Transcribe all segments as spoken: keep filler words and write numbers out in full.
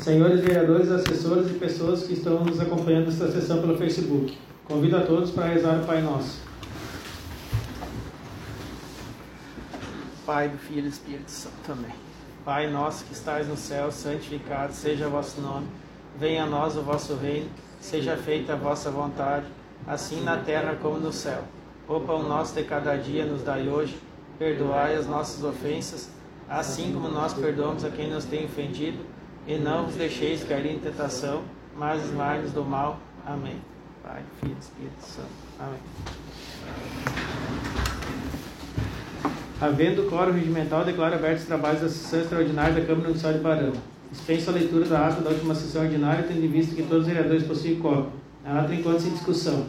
Senhores vereadores, assessores e pessoas que estão nos acompanhando nesta sessão pelo Facebook, convido a todos para rezar o Pai Nosso. Pai, do Filho e do Espírito Santo também. Pai nosso que estais no céu, santificado seja o vosso nome. Venha a nós o vosso reino, seja feita a vossa vontade, assim na terra como no céu. O pão nosso de cada dia nos dai hoje, perdoai as nossas ofensas, assim como nós perdoamos a quem nos tem ofendido, e não vos deixeis cair em tentação, mas livrai-nos do mal. Amém. Pai, Filho e Espírito Santo. Amém. Havendo quórum regimental, declaro abertos os trabalhos da sessão extraordinária da Câmara Municipal de Ibarama. Dispenso a leitura da ata da última sessão ordinária, tendo em vista que todos os vereadores possuem cópia. A ata encontra-se em discussão.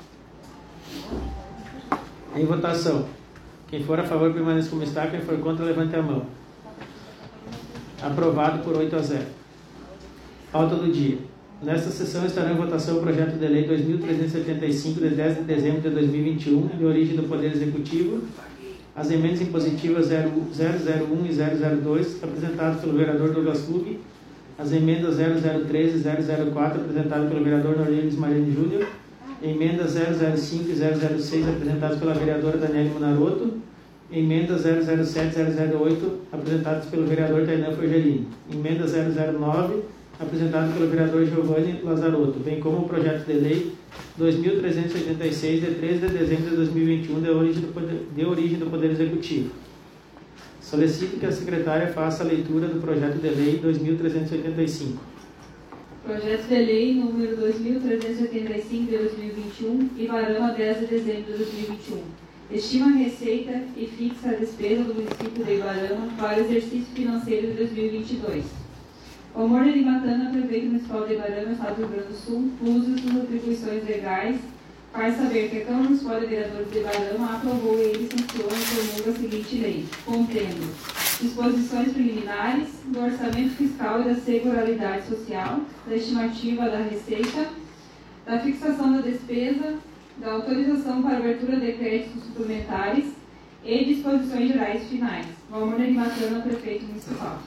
Em votação. Quem for a favor, permaneça como está. Quem for contra, levante a mão. Aprovado por oito a zero. Pauta do dia. Nesta sessão estará em votação o projeto de lei dois mil trezentos e setenta e cinco, de dez de dezembro de dois mil e vinte e um, de origem do Poder Executivo, as emendas impositivas zero zero um e zero zero dois, apresentadas pelo vereador Douglas Fug, as emendas zero zero três e zero zero quatro, apresentadas pelo vereador Norlinis Mariani Júnior, emendas zero zero cinco e zero zero seis, apresentadas pela vereadora Daniele Munaroto, emendas zero zero sete e zero zero oito, apresentadas pelo vereador Tainan Forgelini, emenda zero zero nove, apresentado pelo vereador Giovanni Lazarotto, bem como o projeto de lei dois mil trezentos e oitenta e seis, de treze de dezembro de dois mil e vinte e um, de origem do Poder, de origem do Poder Executivo. Solicito que a secretária faça a leitura do projeto de lei dois mil trezentos e oitenta e cinco. Projeto de lei número dois mil trezentos e oitenta e cinco de dois mil e vinte e um, Ibarama, dez de dezembro de dois mil e vinte e um. Estima a receita e fixa a despesa do município de Ibarama para o exercício financeiro de dois mil e vinte e dois. O Amor de Matana, prefeito municipal de Ibarama, Estado do Rio Grande do Sul, usa suas atribuições legais, faz saber que a Câmara Municipal de Vereadores de Ibarama aprovou e licenciou e promulga a seguinte lei, contendo disposições preliminares do orçamento fiscal e da seguridade social, da estimativa da receita, da fixação da despesa, da autorização para abertura de créditos suplementares e disposições gerais finais. O Amor de Matana, prefeito municipal.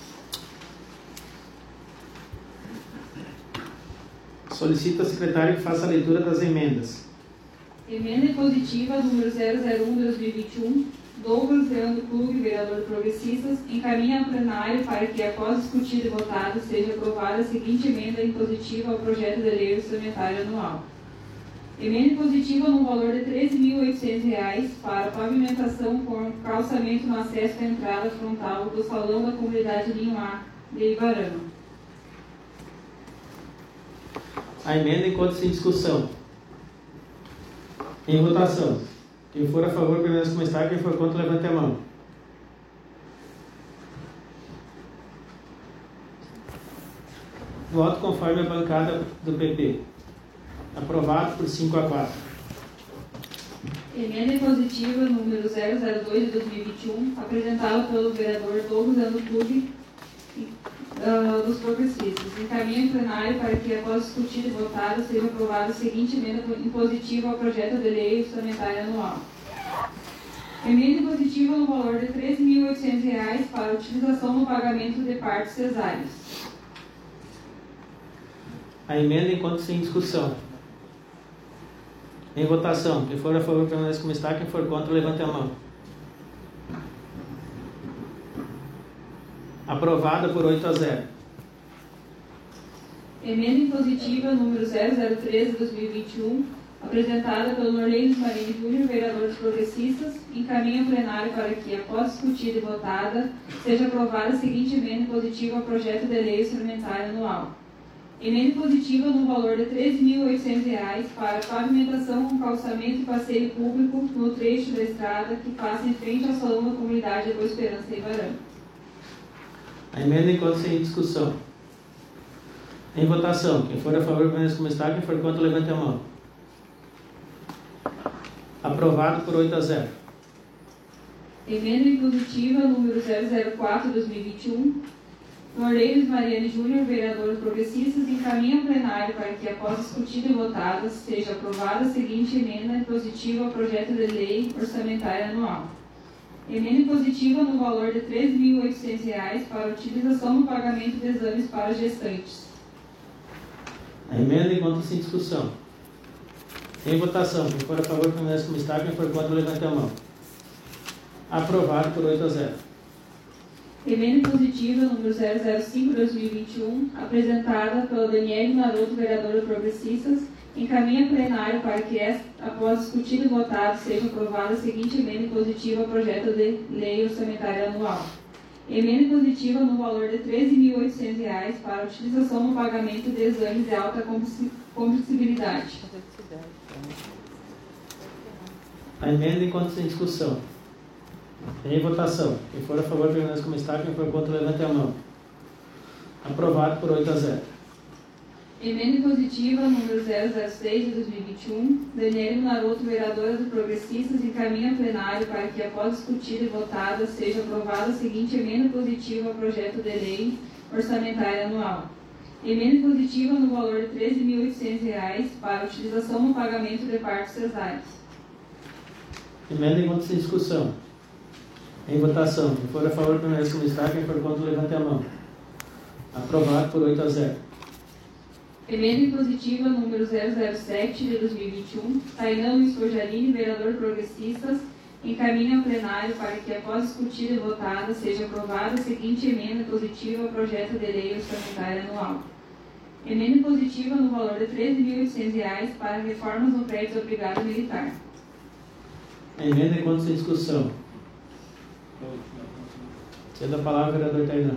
Solicito a secretária que faça a leitura das emendas. Emenda impositiva número zero zero um de dois mil e vinte e um, Douglas Leandro Clube, vereador progressistas, encaminha ao plenário para que, após discutido e votado, seja aprovada a seguinte emenda impositiva ao projeto de lei orçamentária anual. Emenda impositiva no valor de treze mil e oitocentos reais para pavimentação com calçamento no acesso à entrada frontal do Salão da Comunidade Linho A de Ibarama. A emenda encontra-se em discussão. Em votação. Quem for a favor, permaneça como está. Quem for contra, levante a mão. Voto conforme a bancada do P P. Aprovado por cinco a quatro. Emenda impositiva número zero zero dois de dois mil e vinte e um, apresentada pelo vereador Douglas Leandro Clube, Uh, dos progressistas. Encaminha em plenário para que, após discutido e votado, seja aprovada a seguinte emenda impositiva ao projeto de lei orçamentária anual. Emenda impositiva no valor de treze mil e oitocentos reais para utilização no pagamento de partos cesáreos. A emenda encontra-se em discussão. Em votação. Quem for a favor, permaneça como está. Quem for contra, levante a mão. Aprovada por oito a zero. Emenda impositiva número zero zero três de dois mil e vinte e um, apresentada pelo Norlinis Mariani Júnior, vereador dos progressistas, encaminha ao plenário para que, após discutida e votada, seja aprovada a seguinte emenda impositiva ao projeto de lei orçamentária anual. Emenda impositiva no valor de treze mil e oitocentos reais para pavimentação com calçamento e passeio público no trecho da estrada que passa em frente ao Salão da Comunidade de Boa Esperança em Ibarama. A emenda encontra-se em discussão. Em votação. Quem for a favor, permaneça como está. Quem for contra, levante a mão. Aprovado por oito a zero. Emenda impositiva número zero zero quatro de dois mil e vinte e um. Norlinis Mariani Júnior, vereador progressistas, encaminha ao plenário para que, após discutida e votada, seja aprovada a seguinte emenda impositiva ao projeto de lei orçamentária anual. Emenda positiva no valor de treze mil e oitocentos reais para utilização no pagamento de exames para gestantes. A emenda encontra-se em discussão. Em votação. Quem for a favor, permanece como está. Quem for contra, levante a mão. Aprovado por oito a zero. Emenda positiva número zero zero cinco barra dois mil e vinte e um, apresentada pela Daniele Naruto, vereadora Progressistas, encaminha plenário para que, após discutido e votado, seja aprovada a seguinte emenda positiva ao projeto de lei orçamentária anual. Emenda positiva no valor de treze mil e oitocentos reais para utilização no pagamento de exames de alta compressibilidade. A emenda encontra-se em discussão. Em votação. Quem for a favor, permanece como está. Quem for contra, levante a mão. Aprovado por oito a zero. Emenda positiva número zero zero seis de dois mil e vinte e um, Daniele Naruto, vereadora do Progressistas, encaminha plenário para que, após discutida e votada, seja aprovada a seguinte emenda positiva ao projeto de lei orçamentária anual. Emenda positiva no valor de treze mil e oitocentos reais para utilização no pagamento de partos cesáreos. Emenda encontra-se em discussão. Em votação. Quem for a favor, permanece como está. Quem for contra, levante a mão. Aprovado por oito a zero. Emenda impositiva número zero zero sete de dois mil e vinte e um, Tainan Luiz Forjarini, vereador Progressistas, encaminha ao plenário para que, após discutida e votada, seja aprovada a seguinte emenda positiva ao projeto de lei orçamentária anual. Emenda positiva no valor de treze mil e oitocentos reais para reformas no prédio da Brigada Militar. A emenda encontra-se em discussão. Cedo a palavra, vereador Tainan.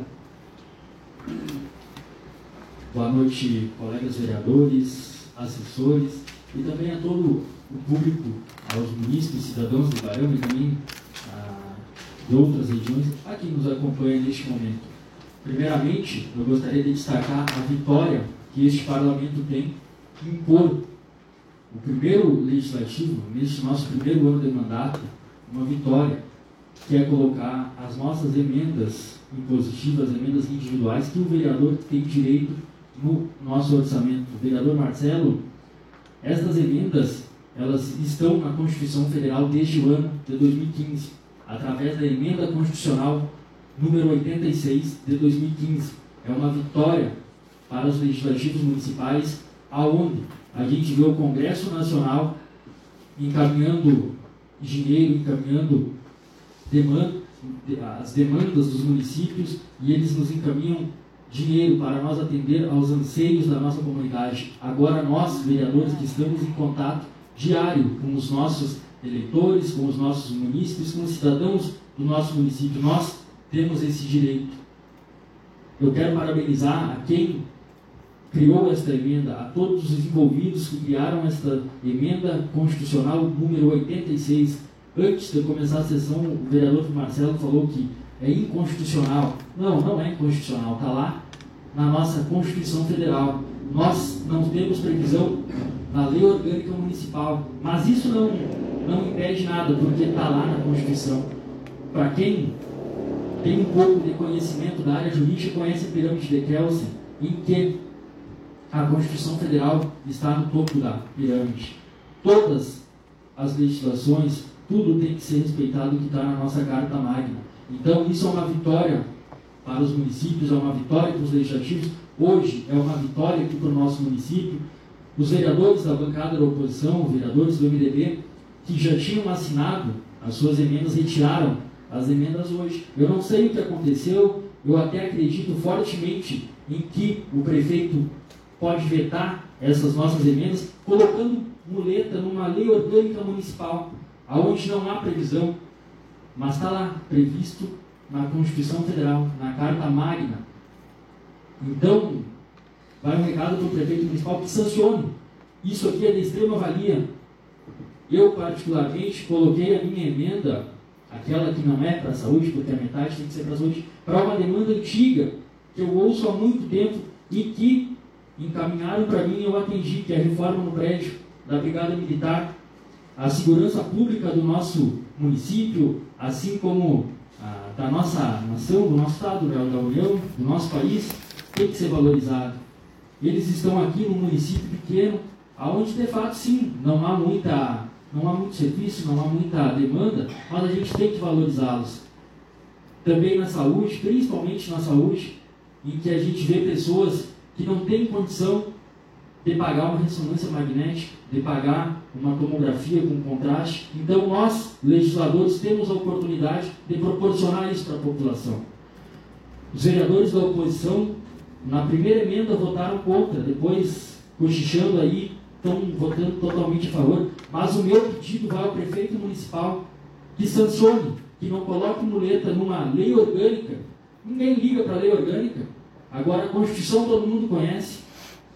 Boa noite, colegas vereadores, assessores e também a todo o público, aos munícipes, cidadãos do Ibarama e também ah, de outras regiões, a quem nos acompanha neste momento. Primeiramente, eu gostaria de destacar a vitória que este parlamento tem em impor o primeiro legislativo, neste nosso primeiro ano de mandato, uma vitória, que é colocar as nossas emendas impositivas, emendas individuais, que o vereador tem direito no nosso orçamento. O vereador Marcelo, estas emendas, elas estão na Constituição Federal desde o ano de dois mil e quinze, através da emenda constitucional número oitenta e seis de dois mil e quinze. É uma vitória para os legislativos municipais, aonde a gente vê o Congresso Nacional encaminhando dinheiro, encaminhando demanda, as demandas dos municípios, e eles nos encaminham dinheiro para nós atender aos anseios da nossa comunidade. Agora nós, vereadores, que estamos em contato diário com os nossos eleitores, com os nossos munícipes, com os cidadãos do nosso município, nós temos esse direito. Eu quero parabenizar a quem criou esta emenda, a todos os envolvidos que criaram esta emenda constitucional número oitenta e seis. Antes de começar a sessão, o vereador Marcelo falou que é inconstitucional. Não, não é inconstitucional, está lá na nossa Constituição Federal. Nós não temos previsão na Lei Orgânica Municipal, mas isso não, não impede nada, porque está lá na Constituição. Para quem tem um pouco de conhecimento da área jurídica, conhece a pirâmide de Kelsen, em que a Constituição Federal está no topo da pirâmide. Todas as legislações, tudo tem que ser respeitado que está na nossa Carta Magna. Então, isso é uma vitória para os municípios, é uma vitória para os legislativos. Hoje é uma vitória aqui para o nosso município. Os vereadores da bancada da oposição, os vereadores do M D B, que já tinham assinado as suas emendas, retiraram as emendas hoje. Eu não sei o que aconteceu, eu até acredito fortemente em que o prefeito pode vetar essas nossas emendas, colocando muleta numa lei orgânica municipal, aonde não há previsão, mas está lá, previsto na Constituição Federal, na Carta Magna. Então, vai um recado para o prefeito municipal que sancione. Isso aqui é de extrema valia. Eu, particularmente, coloquei a minha emenda, aquela que não é para a saúde, porque a metade tem que ser para a saúde, para uma demanda antiga, que eu ouço há muito tempo e que encaminharam para mim e eu atendi, que é a reforma no prédio da Brigada Militar. A segurança pública do nosso município, assim como a, da nossa nação, do nosso estado, da, da União, do nosso país, tem que ser valorizado. Eles estão aqui num município pequeno, onde de fato sim, não há muita não há muito serviço, não há muita demanda, mas a gente tem que valorizá-los. Também na saúde, principalmente na saúde, em que a gente vê pessoas que não têm condição de pagar uma ressonância magnética, de pagar uma tomografia com contraste. Então nós, legisladores, temos a oportunidade de proporcionar isso para a população. Os vereadores da oposição, na primeira emenda, votaram contra, depois, cochichando aí, estão votando totalmente a favor. Mas o meu pedido vai ao prefeito municipal que sancione, que não coloque muleta numa lei orgânica. Ninguém liga para a lei orgânica. Agora, a Constituição todo mundo conhece.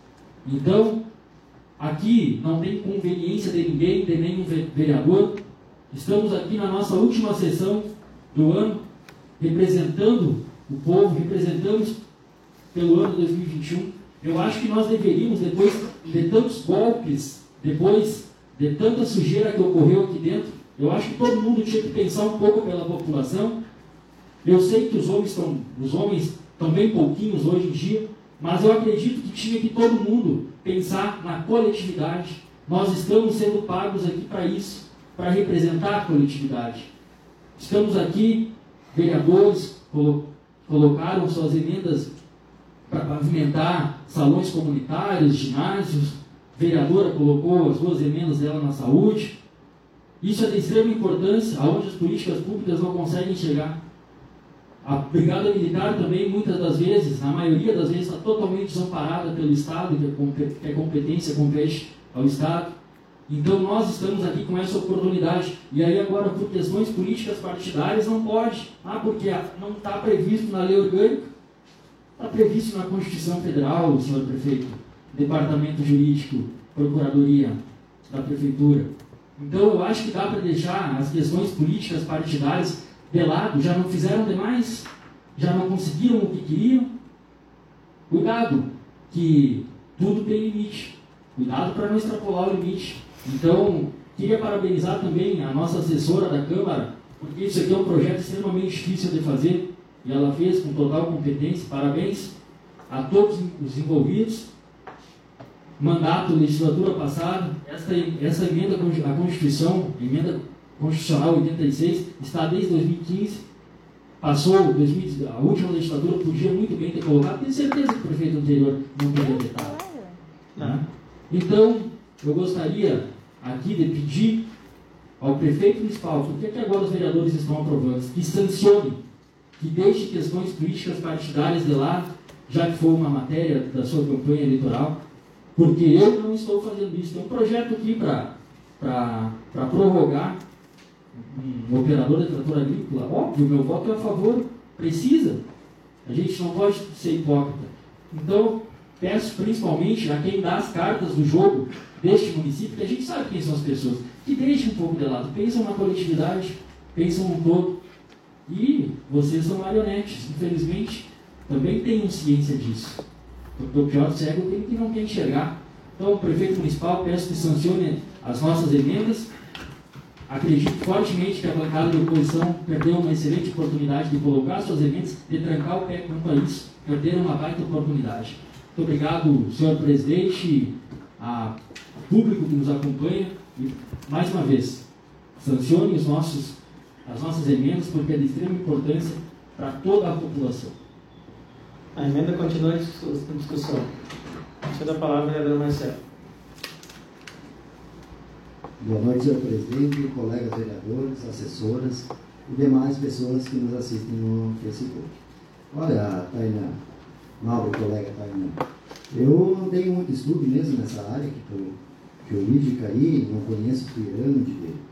Então, aqui não tem conveniência de ninguém, de nenhum vereador. Estamos aqui na nossa última sessão do ano, representando o povo, representamos pelo ano dois mil e vinte e um. Eu acho que nós deveríamos, depois de tantos golpes, depois de tanta sujeira que ocorreu aqui dentro, eu acho que todo mundo tinha que pensar um pouco pela população. Eu sei que os homens estão, os homens estão bem pouquinhos hoje em dia, mas eu acredito que tinha que todo mundo pensar na coletividade. Nós estamos sendo pagos aqui para isso, para representar a coletividade. Estamos aqui, vereadores colo colocaram suas emendas para pavimentar salões comunitários, ginásios, a vereadora colocou as duas emendas dela na saúde. Isso é de extrema importância, aonde as políticas públicas não conseguem chegar. A Brigada Militar também, muitas das vezes, na maioria das vezes, está totalmente desamparada pelo Estado, que a competência compete ao Estado. Então, nós estamos aqui com essa oportunidade. E aí, agora, por questões políticas partidárias, não pode. Ah, porque não está previsto na lei orgânica. Está previsto na Constituição Federal, senhor prefeito, Departamento Jurídico, Procuradoria da Prefeitura. Então, eu acho que dá para deixar as questões políticas partidárias de lado. Já não fizeram demais, já não conseguiram o que queriam. Cuidado, que tudo tem limite. Cuidado para não extrapolar o limite. Então, queria parabenizar também a nossa assessora da Câmara, porque isso aqui é um projeto extremamente difícil de fazer, e ela fez com total competência. Parabéns a todos os envolvidos. Mandato, legislatura passada, essa, essa emenda à Constituição, emenda Constitucional oitenta e seis, está desde dois mil e quinze, passou dois mil, a última legislatura podia muito bem ter colocado, tenho certeza que o prefeito anterior não poderia ter estado. Né? Então, eu gostaria aqui de pedir ao prefeito municipal, porque é que agora os vereadores estão aprovando, que sancione, que deixe questões políticas partidárias de lado, já que foi uma matéria da sua campanha eleitoral, porque eu não estou fazendo isso. Tem um projeto aqui para prorrogar um operador de trator agrícola. Óbvio, meu voto é a favor, precisa. A gente não pode ser hipócrita. Então, peço principalmente a quem dá as cartas do jogo deste município, que a gente sabe quem são as pessoas, que deixem um pouco de lado, pensam na coletividade, pensam no todo. E vocês são marionetes, infelizmente, também tenham ciência disso. Porque o pior cego é aquele que não quer enxergar. Então, o prefeito municipal, peço que sancione as nossas emendas. Acredito fortemente que a bancada de oposição perdeu uma excelente oportunidade de colocar suas emendas, de trancar o pé quanto a isso. Perderam uma baita oportunidade. Muito obrigado, senhor presidente, a público que nos acompanha. E, mais uma vez, sancione os nossos, as nossas emendas, porque é de extrema importância para toda a população. A emenda continua em discussão. Deixa a palavra, vereador Marcelo. Boa noite, senhor presidente, colegas vereadores, assessoras e demais pessoas que nos assistem no Facebook. Olha, Tainá, nobre colega Tainá, eu não tenho muito estudo mesmo nessa área que tô, jurídica aí, não conheço pirâmide,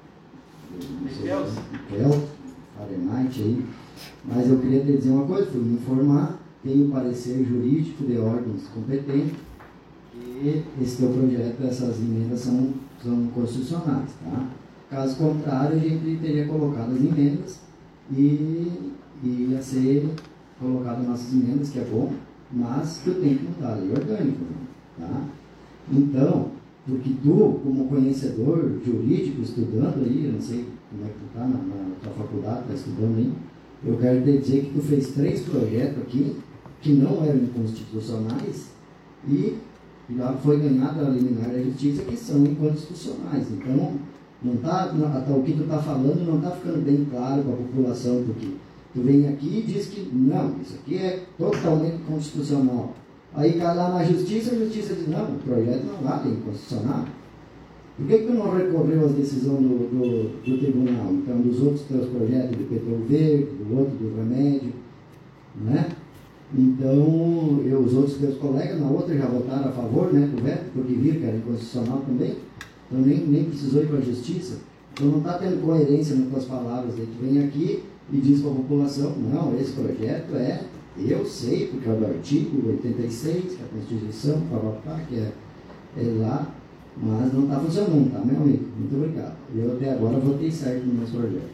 Miquel, Fahrenheit aí, mas eu queria te dizer uma coisa, fui me informar, tenho parecer jurídico de órgãos competentes e esse teu projeto, essas emendas são, são constitucionais, tá? Caso contrário, a gente teria colocado as emendas e, e ia ser colocado nossas emendas, que é bom, mas que eu tenho que mudar a lei orgânica, tá? Então, porque tu, como conhecedor jurídico, estudando aí, eu não sei como é que tu está na, na tua faculdade, está estudando aí, eu quero te dizer que tu fez três projetos aqui que não eram inconstitucionais e já foi ganhada a liminar da justiça que são inconstitucionais. Então, Não tá, não, o que tu está falando não está ficando bem claro para a população, porque tu vem aqui e diz que não, isso aqui é totalmente constitucional. Aí cai lá na justiça, a justiça diz, não, o projeto não vale, é inconstitucional. Por que, que tu não recorreu às decisões do, do, do tribunal? Então, dos outros teus projetos, do P T U V, do outro, do remédio, né? Então, eu, os outros teus colegas, na outra, já votaram a favor, né, do veto, porque viram que era inconstitucional também. Então, nem, nem precisou ir para a justiça. Então, não está tendo coerência nas tuas palavras. Aí tu vem aqui e diz para a população, não, esse projeto é, eu sei, porque é do artigo oitenta e seis, que é a Constituição, papapá, que é, é lá, mas não está funcionando, tá, meu amigo? Muito obrigado. Eu até agora votei certo no meu projeto.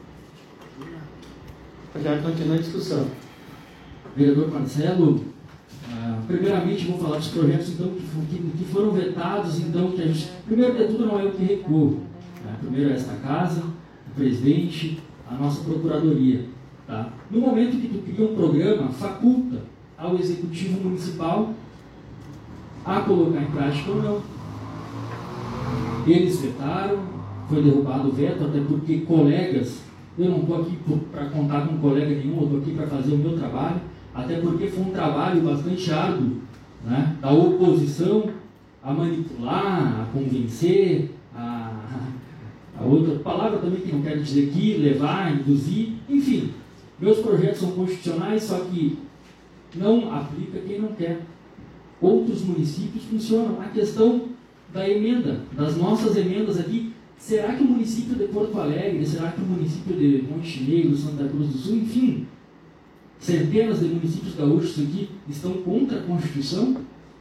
O projeto continua em discussão. Vereador Marcelo, ah, primeiramente vou falar dos projetos então, que, que foram vetados, então, que a gente, primeiro de tudo não é eu que recuo, né? Primeiro é esta casa, o presidente, a nossa procuradoria. Tá? No momento que tu cria um programa, faculta ao executivo municipal a colocar em prática ou não. Eles vetaram, foi derrubado o veto, até porque colegas, eu não estou aqui para contar com colega nenhum, eu estou aqui para fazer o meu trabalho, até porque foi um trabalho bastante árduo, né, da oposição a manipular, a convencer, a, a outra palavra também que não quero dizer aqui, levar, induzir, enfim, meus projetos são constitucionais, só que não aplica quem não quer. Outros municípios funcionam. A questão da emenda, das nossas emendas aqui, será que o município de Porto Alegre, será que o município de Montenegro, Santa Cruz do Sul, enfim, centenas de municípios gaúchos aqui estão contra a Constituição?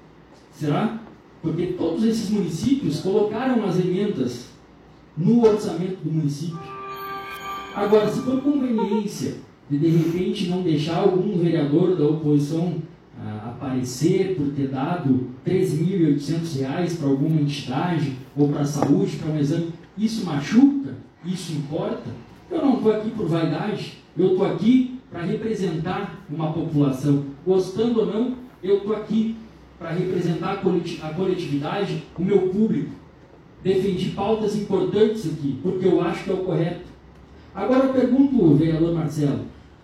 Será? Porque todos esses municípios colocaram as emendas no orçamento do município. Agora, se por conveniência de de repente não deixar algum vereador da oposição ah, aparecer por ter dado três mil e oitocentos reais para alguma entidade ou para a saúde, para um exame, isso machuca? Isso importa? Eu não estou aqui por vaidade, eu estou aqui para representar uma população. Gostando ou não, eu estou aqui para representar a coletividade, o meu público. Defendi pautas importantes aqui, porque eu acho que é o correto. Agora eu pergunto, vereador Marcelo,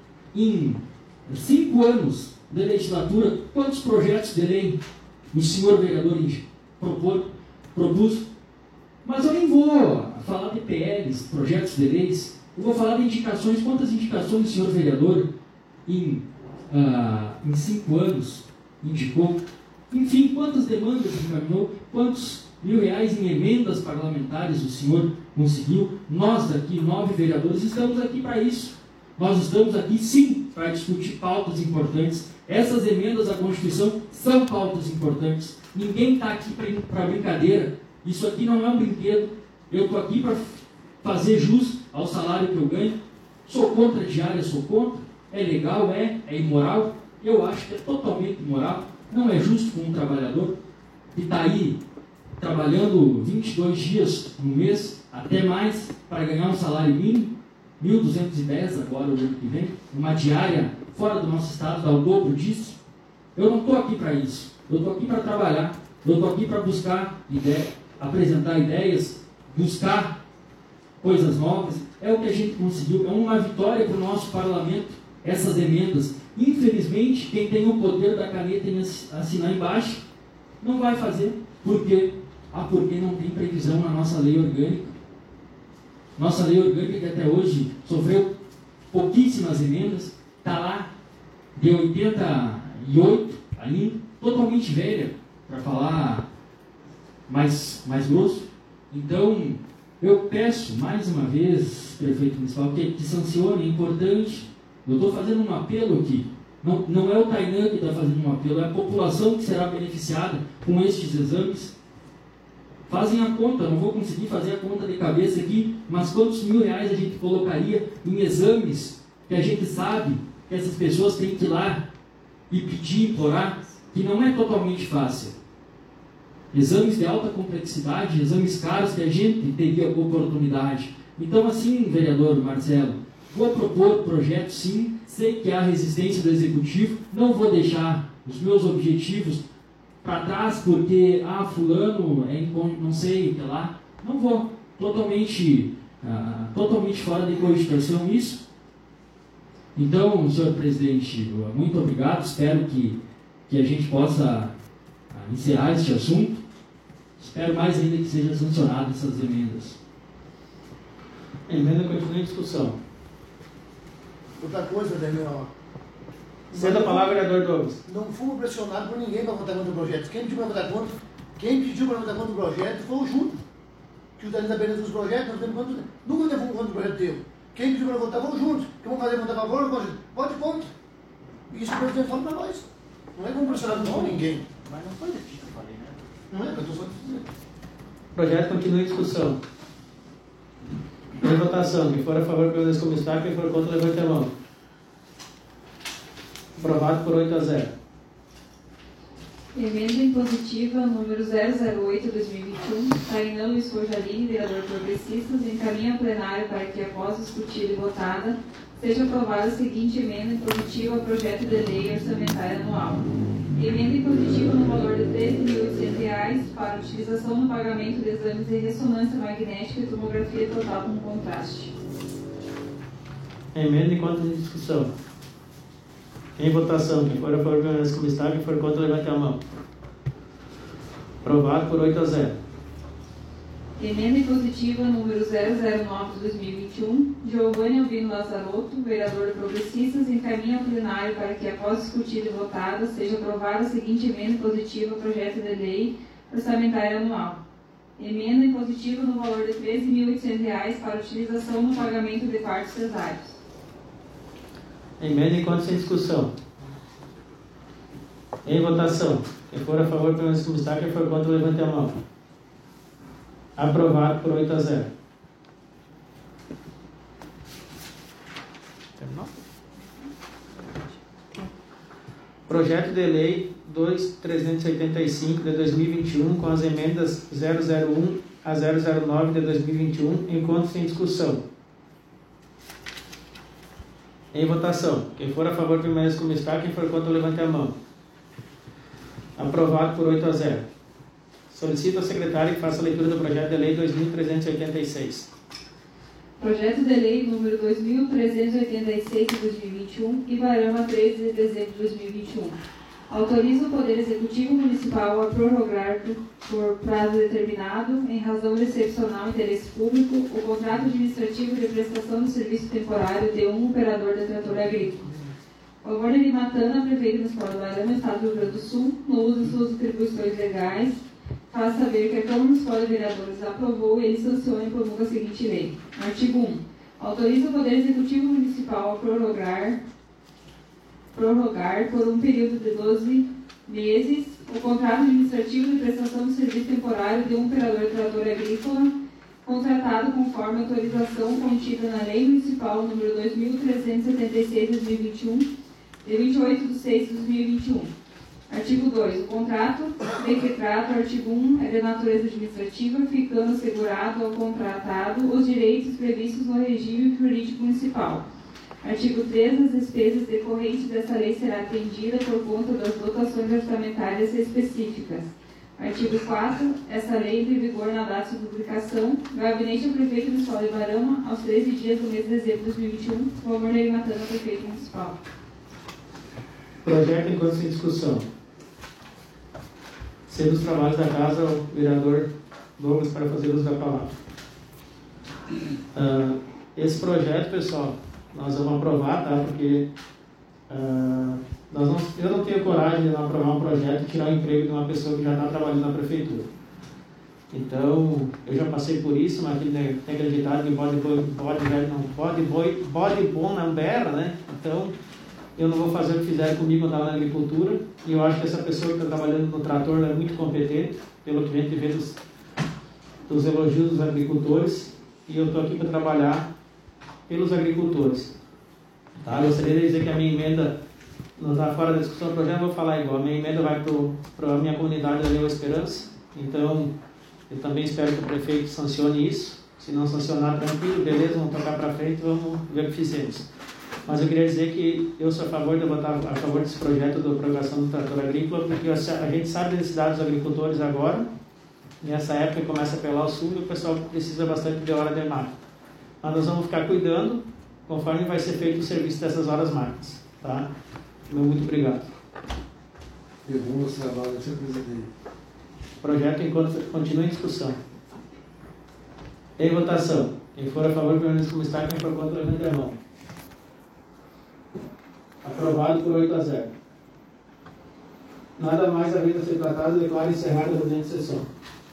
em cinco anos de legislatura, quantos projetos de lei o senhor vereador propôs, propôs? Mas eu nem vou falar de P Ls, projetos de leis, eu vou falar de indicações. Quantas indicações o senhor vereador em, ah, em cinco anos indicou? Enfim, quantas demandas encaminhou? Quantos mil reais em emendas parlamentares o senhor conseguiu? Nós daqui, nove vereadores, estamos aqui para isso. Nós estamos aqui, sim, para discutir pautas importantes. Essas emendas à Constituição são pautas importantes. Ninguém está aqui para brincadeira. Isso aqui não é um brinquedo. Eu estou aqui para fazer jus ao salário que eu ganho. Sou contra a diária, sou contra. É legal, é, é imoral. Eu acho que é totalmente imoral. Não é justo com um trabalhador que está aí trabalhando vinte e dois dias no mês, até mais, para ganhar um salário mínimo, mil duzentos e dez agora, o ano que vem, uma diária fora do nosso estado, dá o dobro disso. Eu não estou aqui para isso. Eu estou aqui para trabalhar. Eu estou aqui para buscar ideia, apresentar ideias, buscar coisas novas. É o que a gente conseguiu. É uma vitória para o nosso parlamento, essas emendas. Infelizmente, quem tem o poder da caneta em assinar embaixo, não vai fazer. Por quê? Ah, porque não tem previsão na nossa lei orgânica. Nossa lei orgânica, que até hoje sofreu pouquíssimas emendas, está lá de oitenta e oito, ainda, totalmente velha, para falar mais, mais grosso. Então, eu peço, mais uma vez, prefeito municipal, que, que sancione, é importante. Eu estou fazendo um apelo aqui. Não, não é o Tainan que está fazendo um apelo, é a população que será beneficiada com estes exames. Fazem a conta, não vou conseguir fazer a conta de cabeça aqui, mas quantos mil reais a gente colocaria em exames que a gente sabe que essas pessoas têm que ir lá e pedir, implorar, que não é totalmente fácil. Exames de alta complexidade, exames caros que a gente teria oportunidade. Então, assim, vereador Marcelo, vou propor projeto, sim, sei que há resistência do Executivo, não vou deixar os meus objetivos para trás porque, ah, fulano, é não sei o que lá. Não vou. totalmente, ah, totalmente fora de cogitação isso. Então, senhor presidente, muito obrigado. Espero que, que a gente possa ah, encerrar este assunto. Espero mais ainda que sejam sancionadas essas emendas. A emenda continua em discussão. Outra coisa, Daniel. Ceda a palavra, vereador Douglas. Não fomos pressionados por ninguém para votar contra o projeto. Quem pediu para votar contra, quem pediu para votar contra o projeto foi o Júlio. Que o Daniel está perdendo os projetos, nós temos contra. Nunca teve um contra o projeto teu. Quem pediu para votar foi o Júlio. Que vão fazer votar a favor, pode contra. E isso o presidente fala para nós. Não é como pressionado por ninguém. Mas não foi desse que eu falei, né? Não é? Eu estou só dizendo. O projeto continua em discussão. Em votação. Quem for a favor, permaneça como está. Quem for contra, levante a mão. Aprovado por oito a zero. Emenda impositiva número zero zero oito barra dois mil e vinte e um, Tainan Luiz Forjalini, vereador progressistas, encaminha ao plenário para que, após discutida e votada, seja aprovada a seguinte emenda impositiva ao projeto de lei orçamentária anual. Emenda impositiva no valor de treze mil e oitocentos reais para utilização no pagamento de exames de ressonância magnética e tomografia total com contraste. Emenda em conta de discussão. Em votação. Quem for a favor, permaneça como está. Quem for contra, levante a mão. Aprovado por oito a zero. Emenda impositiva número zero zero nove barra dois mil e vinte e um, Giovanni Albino Lazarotto, vereador progressistas, encaminha ao plenário para que, após discutida e votada, seja aprovada a seguinte emenda impositiva ao projeto de lei orçamentária anual. Emenda impositiva no valor de treze mil e oitocentos reais para utilização no pagamento de partos cesáreos. Emenda enquanto sem discussão. Em votação. Quem for a favor, permaneça como está. Quem for contra, levante a mão. Aprovado por oito a zero. Terminou? Projeto de lei dois mil trezentos e oitenta e cinco de dois mil e vinte e um, com as emendas zero zero um a zero zero nove de dois mil e vinte e um, enquanto sem discussão. Em votação. Quem for a favor, permaneça como está. Quem for contra, levante a mão. Aprovado por oito a zero. Solicito ao secretário que faça a leitura do projeto de lei dois mil trezentos e oitenta e seis. Projeto de lei número dois mil trezentos e oitenta e seis de dois mil e vinte e um, Ibarama, treze de dezembro de dois mil e vinte e um. Autoriza o Poder Executivo Municipal a prorrogar por, por prazo determinado, em razão de excepcional interesse público, o contrato administrativo de prestação de serviço temporário de um operador de trator agrícola. Favor de Limatana, prefeito municipal de Ibarama, Estado do Rio Grande do Sul, no uso de suas atribuições legais, faz saber que a Câmara Municipal de Vereadores aprovou e ele sanciona e promulga a seguinte lei. Artigo um. Autoriza o Poder Executivo Municipal a prorrogar, prorrogar por um período de doze meses o contrato administrativo de prestação de serviço temporário de um operador de trator agrícola contratado conforme a autorização contida na Lei Municipal número dois mil trezentos e setenta e seis de dois mil e vinte e um, de vinte e oito de seis de dois mil e vinte e um. Artigo dois. O contrato de que trata o artigo um é de natureza administrativa, ficando assegurado ao contratado os direitos previstos no regime jurídico municipal. Artigo três. As despesas decorrentes dessa lei será atendida por conta das dotações orçamentárias específicas. Artigo quatro. Essa lei entra em vigor na data de publicação. Gabinete ao Prefeito Municipal de Ibarama, aos treze dias do mês de dezembro de dois mil e vinte e um. Por favor, Nery Matana, Prefeito Municipal. Projeto enquanto sem discussão. Sendo os trabalhos da casa, o vereador Douglas para fazer uso da palavra. Uh, esse projeto, pessoal, nós vamos aprovar, tá? Porque uh, nós não, eu não tenho coragem de não aprovar um projeto e tirar o emprego de uma pessoa que já está trabalhando na prefeitura. Então, eu já passei por isso, mas aquele, né, tem aquele ditado que bode, boi, bode, velho, não, bode, boi, bode bom não berra, né? Então, eu não vou fazer o que fizeram comigo quando estava na agricultura, e eu acho que essa pessoa que está trabalhando no trator é muito competente, pelo que a gente vê dos, dos elogios dos agricultores, e eu estou aqui para trabalhar pelos agricultores. Tá? Eu gostaria de dizer que a minha emenda não está fora da discussão do projeto, eu vou falar igual. A minha emenda vai para a minha comunidade da Nova Esperança, então eu também espero que o prefeito sancione isso. Se não sancionar, tranquilo, beleza, vamos tocar para frente, vamos ver o que fizemos. Mas eu queria dizer que eu sou a favor de votar a favor desse projeto da prorrogação do trator agrícola, porque a gente sabe da necessidade dos agricultores agora, nessa época começa a pelar o sul e o pessoal precisa bastante de hora de marca. Mas nós vamos ficar cuidando conforme vai ser feito o serviço dessas horas marcas. Tá? Meu muito obrigado. Perguntas, trabalho, senhor presidente. Projeto enquanto continua em discussão. Em votação. Quem for a favor, permaneça como está. Quem for contra, levante a mão. Aprovado por oito a zero. Nada mais havendo a ser tratado, declaro encerrada a presente sessão.